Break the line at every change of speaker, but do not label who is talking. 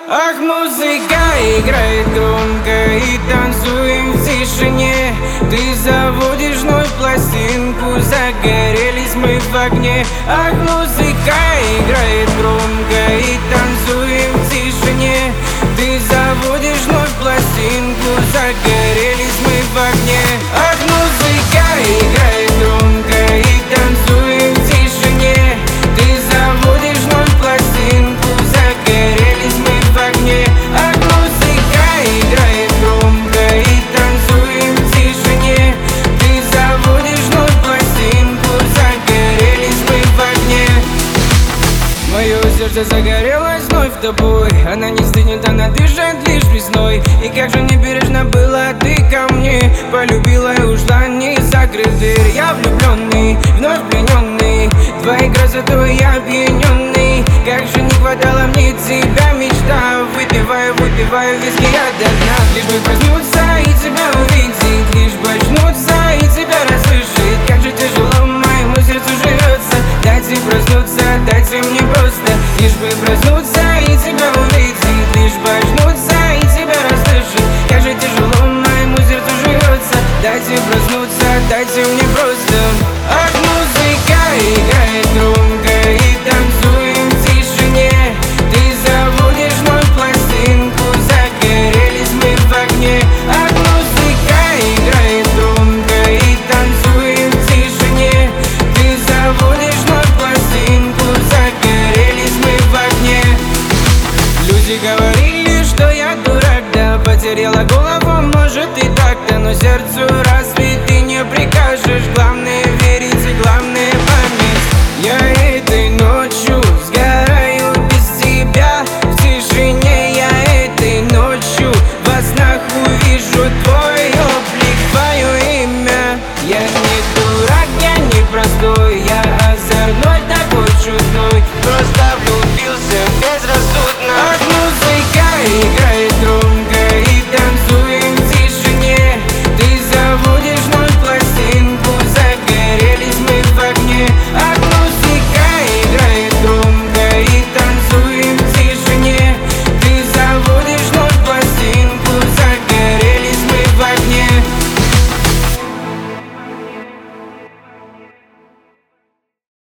Ах, музыка играет громко и танцуем в тишине. Ты заводишь вновь пластинку, загорелись мы в огне. Ах, музыка играет громко и танцуем в тишине. Ты заводишь вновь пластинку, загорелись мы в огне. Ах, музыка играет громко и танцуем в тишине. Ты заводишь вновь пластинку, загорелись мы в огне. Ах, музыка играет громко и танцуем в тишине. Ты заводишь вновь пластинку, загорелись мы в огне. Мое сердце загорелось вновь тобой. Она не стынет, она дышит лишь весной. И как же небережно было ты ко мне. Полюбила и ушла, не закрыв дверь. Я влюбленный, вновь плененный твоей красотой я опьяненный. Как же не хватало мне тебя, мечта. Выпиваю виски я до дна. Лишь бы проснуться и тебя увидеть, лишь бы очнуться и тебя расслышать. Как же тяжело моему сердцу живется. Дайте проснуться, дайте мне просто. Лишь бы проснуться и тебя увидеть, лишь бы очнуться и тебя расслышать. Как же тяжело моему сердцу живется. Дайте проснуться, дайте мне просто. Ах, музыка играет громко и танцуем в тишине. Ты заводишь вновь пластинку, загорелись мы в огне. Ах, музыка играет громко и танцуем в тишине. Ты заводишь вновь пластинку, загорелись мы в огне. Люди говорили, что я дурак, да потеряла голову, может и так-то. Но сердцу разве ты не прикажешь?